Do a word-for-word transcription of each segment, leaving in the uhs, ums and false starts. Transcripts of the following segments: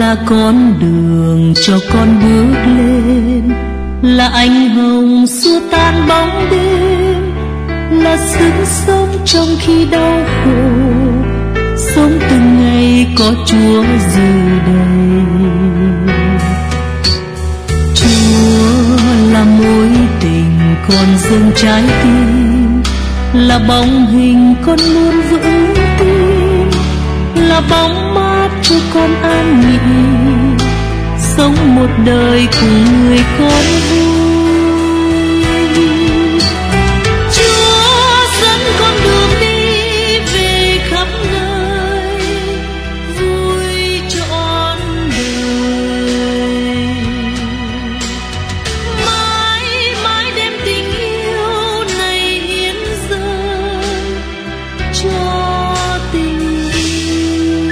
là con đường cho con bước lên, là ánh hồng xua tan bóng đêm, là sức sống trong khi đau khổ, sống từng ngày có Chúa dự đầy. Chúa là mối tình con dâng trái tim, là bóng hình con luôn vững tin, là bóng mát cho con an nghỉ, sống một đời cùng người con vui. Chúa dẫn con đường đi về khắp nơi, vui trọn đời, mãi mãi đem tình yêu này hiến dâng cho tình yêu.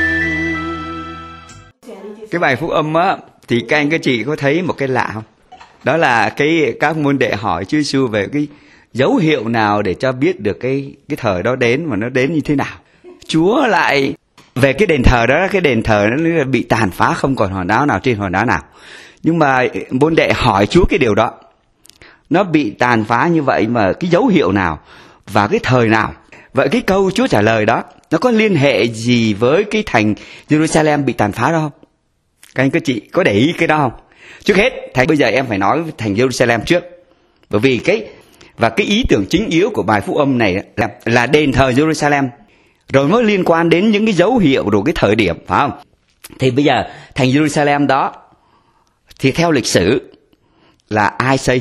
Cái bài phúc âm á thì các anh các chị có thấy một cái lạ không? Đó là cái các môn đệ hỏi Chúa Giêsu về cái dấu hiệu nào để cho biết được cái cái thời đó đến mà nó đến như thế nào. Chúa lại về cái đền thờ đó, cái đền thờ nó bị tàn phá, không còn hòn đá nào trên hòn đá nào. Nhưng mà môn đệ hỏi Chúa cái điều đó, nó bị tàn phá như vậy mà cái dấu hiệu nào và cái thời nào? Vậy cái câu Chúa trả lời đó nó có liên hệ gì với cái thành Jerusalem bị tàn phá đó không? Các anh các chị có để ý cái đó không? Trước hết, thầy bây giờ em phải nói thành Jerusalem trước. Bởi vì cái và cái ý tưởng chính yếu của bài phúc âm này là, là đền thờ Jerusalem. Rồi mới liên quan đến những cái dấu hiệu rồi cái thời điểm, phải không? Thì bây giờ thành Jerusalem đó thì theo lịch sử là ai xây?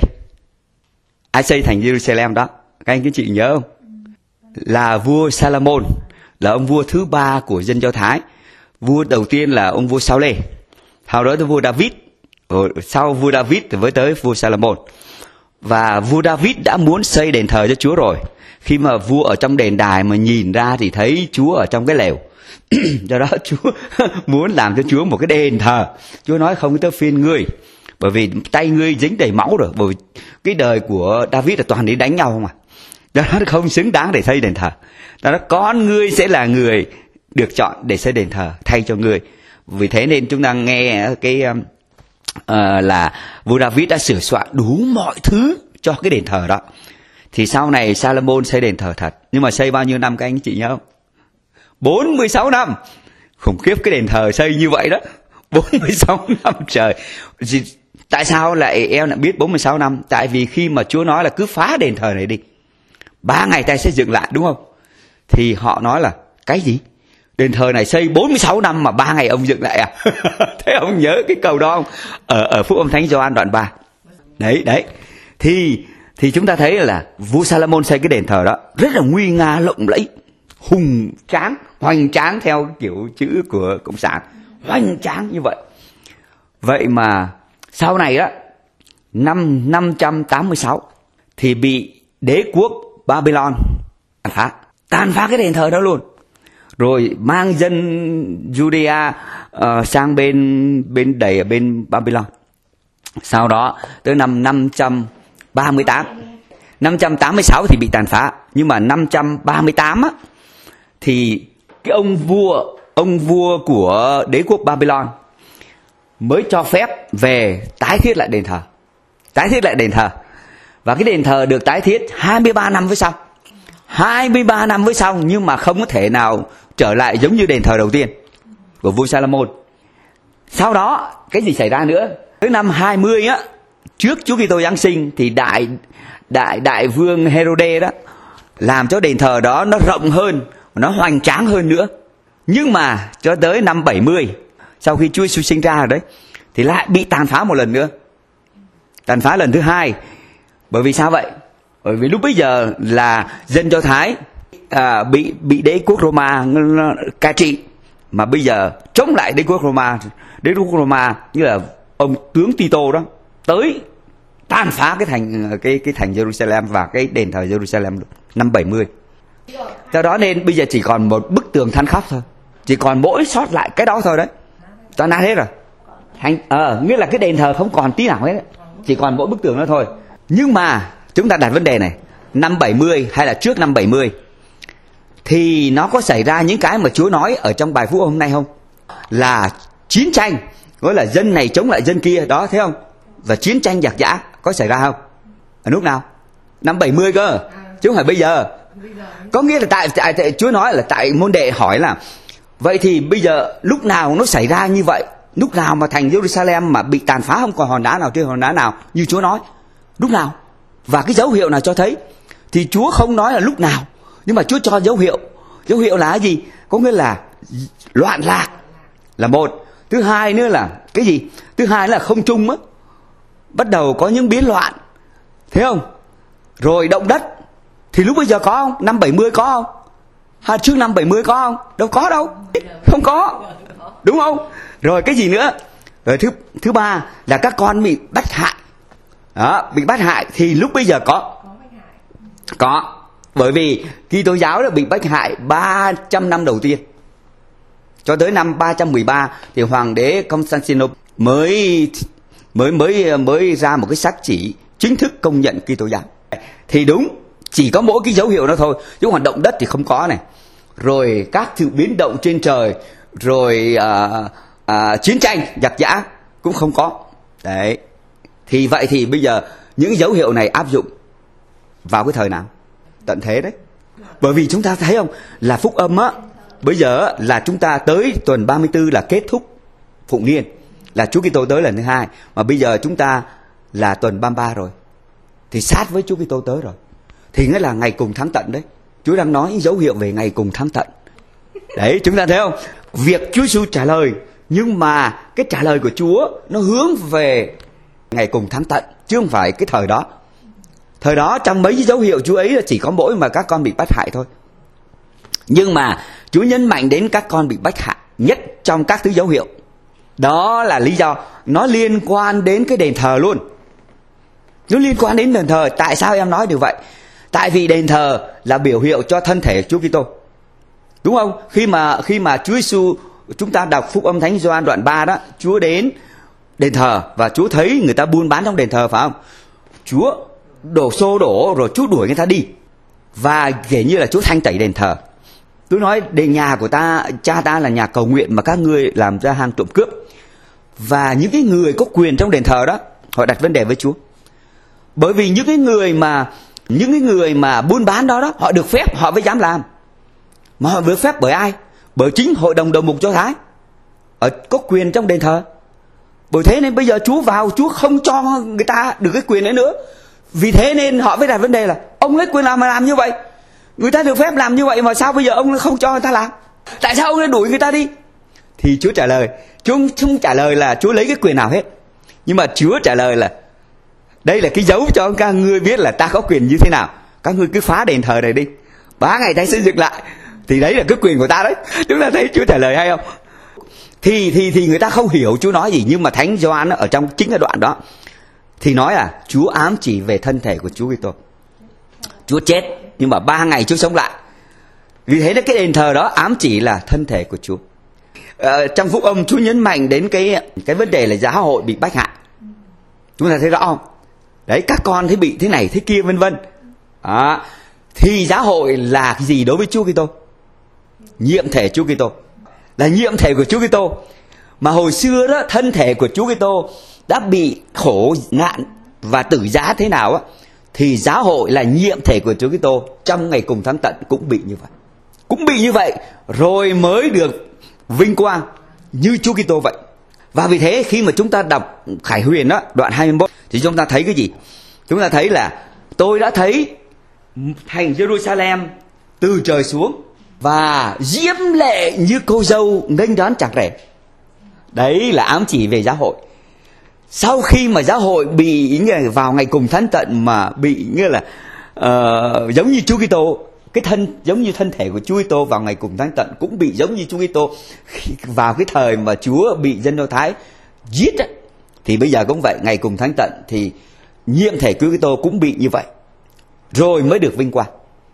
Ai xây thành Jerusalem đó? Các anh các chị nhớ không? Là vua Salomon, là ông vua thứ ba của dân Do Thái. Vua đầu tiên là ông vua Sao-lê, sau đó tới vua David, sau vua David thì mới tới vua Salomon. Và vua David đã muốn xây đền thờ cho Chúa rồi. Khi mà vua ở trong đền đài mà nhìn ra thì thấy Chúa ở trong cái lều. Do đó Chúa muốn làm cho Chúa một cái đền thờ. Chúa nói không tới phiên ngươi, bởi vì tay ngươi dính đầy máu rồi. Bởi vì cái đời của David là toàn đi đánh nhau không à. Do đó không xứng đáng để xây đền thờ. Do đó con ngươi sẽ là người được chọn để xây đền thờ thay cho ngươi. Vì thế nên chúng ta nghe cái uh, là vua David đã sửa soạn đủ mọi thứ cho cái đền thờ đó. Thì sau này Salomon xây đền thờ thật. Nhưng mà xây bao nhiêu năm các anh chị nhớ không? bốn mươi sáu năm. Khủng khiếp cái đền thờ xây như vậy đó. bốn mươi sáu năm trời. Tại sao lại em lại biết bốn mươi sáu năm? Tại vì khi mà Chúa nói là cứ phá đền thờ này đi, ba ngày ta sẽ dựng lại, đúng không? Thì họ nói là cái gì? Đền thờ này xây bốn mươi sáu năm mà ba ngày ông dựng lại à? Thế ông nhớ cái câu đó không? Ở, ở Phúc âm Thánh Gioan đoạn ba. Đấy, đấy. Thì, thì chúng ta thấy là vua Salomon xây cái đền thờ đó rất là nguy nga lộng lẫy, hùng tráng, hoành tráng theo kiểu chữ của Cộng sản. Hoành tráng như vậy. Vậy mà sau này đó, năm năm trăm tám mươi sáu thì bị đế quốc Babylon tàn phá. Tàn phá cái đền thờ đó luôn. Rồi mang dân Judea uh, sang bên bên đầy ở bên Babylon. Sau đó tới năm năm trăm ba mươi tám, năm trăm tám mươi sáu thì bị tàn phá. Nhưng mà năm trăm ba mươi tám á, thì cái ông vua ông vua của đế quốc Babylon mới cho phép về tái thiết lại đền thờ. Tái thiết lại đền thờ. Và cái đền thờ được tái thiết hai mươi ba năm với sau. hai mươi ba năm với sau, nhưng mà không có thể nào trở lại giống như đền thờ đầu tiên của vua Salomon. Sau đó cái gì xảy ra nữa? Tới năm hai mươi á, trước Chúa Kitô Giáng sinh thì đại đại đại vương Herode đó làm cho đền thờ đó nó rộng hơn, nó hoành tráng hơn nữa. Nhưng mà cho tới năm bảy mươi, sau khi Chúa Giêsu sinh ra rồi đấy, thì lại bị tàn phá một lần nữa. Tàn phá lần thứ hai. Bởi vì sao vậy? Bởi vì lúc bấy giờ là dân Do Thái à, bị bị đế quốc Roma cai trị, mà bây giờ chống lại đế quốc Roma. Đế quốc Roma như là ông tướng Tito đó tới tàn phá cái thành cái cái thành Jerusalem và cái đền thờ Jerusalem năm bảy mươi. Do đó nên bây giờ chỉ còn một bức tường than khóc thôi, chỉ còn mỗi sót lại cái đó thôi đấy, toàn nát hết rồi. Thành ờ à, nghĩa là cái đền thờ không còn tí nào hết đấy. Chỉ còn mỗi bức tường đó thôi. Nhưng mà chúng ta đặt vấn đề này, năm bảy mươi hay là trước năm bảy mươi thì nó có xảy ra những cái mà Chúa nói ở trong bài phúc hôm nay không? Là chiến tranh, gọi là dân này chống lại dân kia đó, thấy không? Và chiến tranh giặc giã có xảy ra không? Ở lúc nào? Năm bảy mươi cơ, chứ không phải bây giờ. Có nghĩa là tại, tại, tại Chúa nói là tại môn đệ hỏi là vậy thì bây giờ lúc nào nó xảy ra như vậy? Lúc nào mà thành Jerusalem mà bị tàn phá, không còn hòn đá nào trên hòn đá nào như Chúa nói? Lúc nào? Và cái dấu hiệu nào cho thấy? Thì Chúa không nói là lúc nào, nhưng mà Chúa cho dấu hiệu. Dấu hiệu là cái gì? Có nghĩa là loạn lạc là một. Thứ hai nữa là cái gì? Thứ hai là không trung á, bắt đầu có những biến loạn, thấy không? Rồi động đất. Thì lúc bây giờ có không? Năm bảy mươi có không? Hay trước năm bảy mươi có không? Đâu có đâu. Không có. Đúng không? Rồi cái gì nữa? Rồi thứ thứ ba là các con bị bắt hại. Đó, bị bắt hại thì lúc bây giờ có. Có. Bởi vì Kitô giáo đã bị bắt hại ba trăm năm đầu tiên. Cho tới năm ba trăm mười ba thì hoàng đế Constantinople mới mới mới mới ra một cái sắc chỉ chính thức công nhận Kitô giáo. Thì đúng, chỉ có mỗi cái dấu hiệu đó thôi, chứ hoạt động đất thì không có này. Rồi các sự biến động trên trời, rồi à, à, chiến tranh giặc giã cũng không có. Đấy. Thì vậy thì bây giờ những dấu hiệu này áp dụng vào cái thời nào? Tận thế đấy. Bởi vì chúng ta thấy không, là phúc âm á, bây giờ là chúng ta tới tuần ba mươi tư là kết thúc phụng niên, là Chúa Kitô tới lần thứ hai, mà bây giờ chúng ta là tuần ba mươi ba rồi, thì sát với Chúa Kitô tới rồi, thì nghĩa là ngày cùng tháng tận đấy. Chúa đang nói những dấu hiệu về ngày cùng tháng tận. Đấy, chúng ta thấy không? Việc Chúa Giêsu trả lời, nhưng mà cái trả lời của Chúa nó hướng về ngày cùng tháng tận, chứ không phải cái thời đó. Thời đó trong mấy cái dấu hiệu Chúa ấy là chỉ có mỗi mà các con bị bắt hại thôi. Nhưng mà Chúa nhấn mạnh đến các con bị bắt hại nhất trong các thứ dấu hiệu. Đó là lý do nó liên quan đến cái đền thờ luôn. Nó liên quan đến đền thờ. Tại sao em nói được vậy? Tại vì đền thờ là biểu hiệu cho thân thể Chúa Kitô. Đúng không? Khi mà khi mà Chúa Giêsu, chúng ta đọc Phúc âm Thánh Gioan đoạn ba đó, Chúa đến đền thờ và Chúa thấy người ta buôn bán trong đền thờ, phải không? Chúa đổ xô đổ rồi Chúa đuổi người ta đi. Và kể như là Chúa thanh tẩy đền thờ. Tôi nói đền nhà của ta, cha ta là nhà cầu nguyện mà các ngươi làm ra hang trộm cướp. Và những cái người có quyền trong đền thờ đó, họ đặt vấn đề với Chúa. Bởi vì những cái người mà những cái người mà buôn bán đó đó, họ được phép, họ mới dám làm. Mà họ được phép bởi ai? Bởi chính hội đồng đầu mục Do Thái, ở có quyền trong đền thờ. Bởi thế nên bây giờ Chúa vào, Chúa không cho người ta được cái quyền đấy nữa. Vì thế nên họ mới đặt vấn đề là ông lấy quyền nào mà làm như vậy? Người ta được phép làm như vậy mà sao bây giờ ông không cho người ta làm? Tại sao ông lại đuổi người ta đi? Thì Chúa trả lời, Chúa không trả lời là Chúa lấy cái quyền nào hết, nhưng mà Chúa trả lời là đây là cái dấu cho các ngươi biết là ta có quyền như thế nào. Các ngươi cứ phá đền thờ này đi, ba ngày ta xây dựng lại, thì đấy là cái quyền của ta đấy. Chúng ta thấy Chúa trả lời hay không? Thì thì thì người ta không hiểu Chúa nói gì, nhưng mà Thánh Gioan ở trong chính cái đoạn đó thì nói là Chúa ám chỉ về thân thể của Chúa Kitô. Chúa chết nhưng mà ba ngày Chúa sống lại. Vì thế nên cái đền thờ đó ám chỉ là thân thể của Chúa. Ờ, trong Phúc âm Chúa nhấn mạnh đến cái cái vấn đề là giáo hội bị bách hại. Chúng ta thấy rõ không? Đấy, các con thấy bị thế này thế kia vân vân. Đó. Thì giáo hội là cái gì đối với Chúa Kitô? Nhiệm thể Chúa Kitô, là nhiệm thể của Chúa Kitô. Mà hồi xưa đó, thân thể của Chúa Kitô đã bị khổ nạn và tử giá thế nào á, thì giáo hội là nhiệm thể của Chúa Kitô trong ngày cùng tháng tận cũng bị như vậy. Cũng bị như vậy rồi mới được vinh quang như Chúa Kitô vậy. Và vì thế khi mà chúng ta đọc Khải Huyền đó, đoạn hai mươi mốt, thì chúng ta thấy cái gì? Chúng ta thấy là tôi đã thấy thành Jerusalem từ trời xuống và diễm lệ như cô dâu nghênh đón chàng rể. Đấy là ám chỉ về giáo hội. Sau khi mà giáo hội bị như là vào ngày cùng thánh tận mà bị như là uh, giống như Chúa Kitô, cái thân giống như thân thể của Chúa Kitô vào ngày cùng thánh tận cũng bị giống như Chúa Kitô vào cái thời mà Chúa bị dân Do Thái giết ấy, thì bây giờ cũng vậy, ngày cùng thánh tận thì nhiệm thể Chúa Kitô cũng bị như vậy, rồi mới được vinh quang.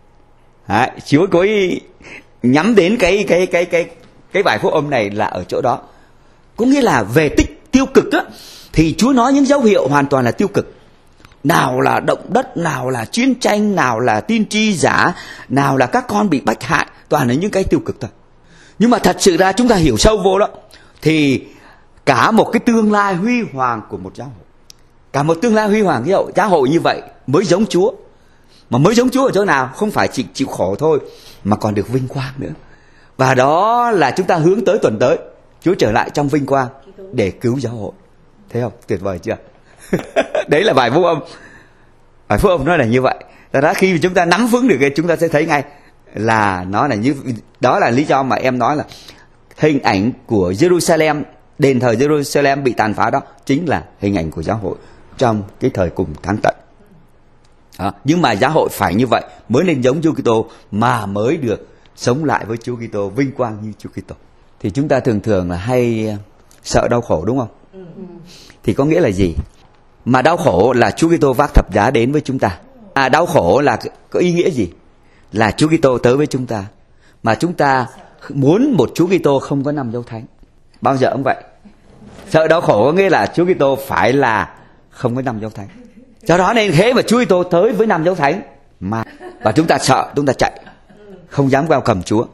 Đấy, Chúa có ý nhắm đến cái cái cái cái cái bài phúc âm này là ở chỗ đó. Có nghĩa là về tích tiêu cực á, thì Chúa nói những dấu hiệu hoàn toàn là tiêu cực. Nào là động đất, nào là chiến tranh, nào là tiên tri giả, nào là các con bị bách hại, toàn là những cái tiêu cực thôi. Nhưng mà thật sự ra chúng ta hiểu sâu vô đó, thì cả một cái tương lai huy hoàng của một giáo hội. Cả một tương lai huy hoàng cái hội, giáo hội như vậy mới giống Chúa. Mà mới giống Chúa ở chỗ nào? Không phải chỉ chịu khổ thôi, mà còn được vinh quang nữa. Và đó là chúng ta hướng tới tuần tới, Chúa trở lại trong vinh quang để cứu giáo hội. Thấy không? Tuyệt vời chưa? Đấy là bài phúc âm. Bài phúc âm nó là như vậy. Thật ra khi chúng ta nắm vững được cái, chúng ta sẽ thấy ngay là nó là như, đó là lý do mà em nói là hình ảnh của Jerusalem, đền thờ Jerusalem bị tàn phá đó chính là hình ảnh của giáo hội trong cái thời cùng thắng tận. Đó. Nhưng mà giáo hội phải như vậy mới nên giống Chúa Kitô, mà mới được sống lại với Chúa Kitô, vinh quang như Chúa Kitô. Thì chúng ta thường thường là hay sợ đau khổ, đúng không? Ừ. Thì có nghĩa là gì? Mà đau khổ là Chúa Kitô vác thập giá đến với chúng ta. À, đau khổ là có ý nghĩa gì? Là Chúa Kitô tới với chúng ta. Mà chúng ta muốn một Chúa Kitô không có năm dấu thánh. Bao giờ cũng vậy. Sợ đau khổ có nghĩa là Chúa Kitô phải là không có năm dấu thánh. Do đó nên thế mà Chúa Kitô tới với năm dấu thánh mà và chúng ta sợ, chúng ta chạy, không dám vào cầm Chúa.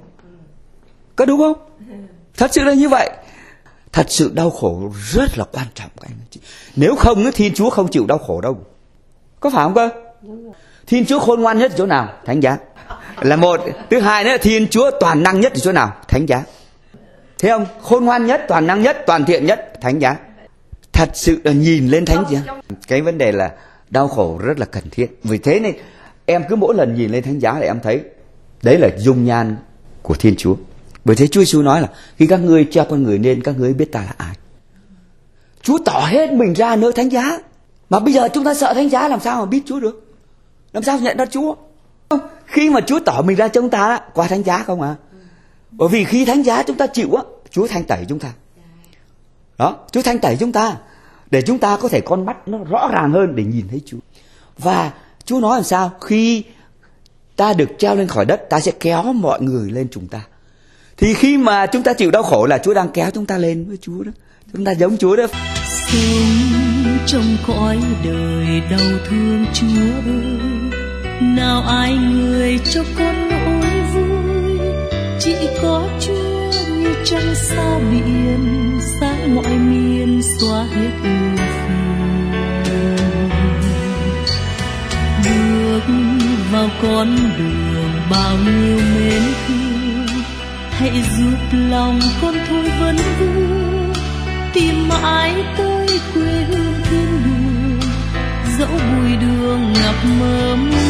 Có đúng không? Thật sự là như vậy. Thật sự đau khổ rất là quan trọng các anh chị. Nếu không, Thiên Chúa không chịu đau khổ đâu. Có phải không cơ? Thiên Chúa khôn ngoan nhất ở chỗ nào? Thánh giá. Là một. Thứ hai nữa, Thiên Chúa toàn năng nhất ở chỗ nào? Thánh giá. Thấy không? Khôn ngoan nhất, toàn năng nhất, toàn thiện nhất, thánh giá. Thật sự là nhìn lên thánh giá. Cái vấn đề là đau khổ rất là cần thiết. Vì thế nên em cứ mỗi lần nhìn lên thánh giá là em thấy đấy là dung nhan của Thiên Chúa. Bởi thế Chúa Giêsu nói là khi các ngươi treo con người lên, các ngươi biết ta là ai. Chúa tỏ hết mình ra nơi thánh giá. Mà bây giờ chúng ta sợ thánh giá, làm sao mà biết Chúa được? Làm sao nhận ra Chúa? Khi mà Chúa tỏ mình ra cho chúng ta đó, qua thánh giá không à? Bởi vì khi thánh giá chúng ta chịu á, Chúa thanh tẩy chúng ta. Đó, Chúa thanh tẩy chúng ta để chúng ta có thể con mắt nó rõ ràng hơn để nhìn thấy Chúa. Và Chúa nói làm sao? Khi ta được treo lên khỏi đất, ta sẽ kéo mọi người lên chúng ta. Thì khi mà chúng ta chịu đau khổ là Chúa đang kéo chúng ta lên với Chúa đó. Chúng ta giống Chúa đó. Sống trong cõi đời đau thương Chúa ơi, nào ai người cho con nỗi vui, chỉ có Chúa như trăng sao biển, sáng mọi miền xóa hết ưu phiền. Bước vào con đường bao nhiêu mến thương, hãy giúp lòng con thôi vấn vương, tìm mãi tới quê hương thiên đường, dẫu bụi đường ngập mờ.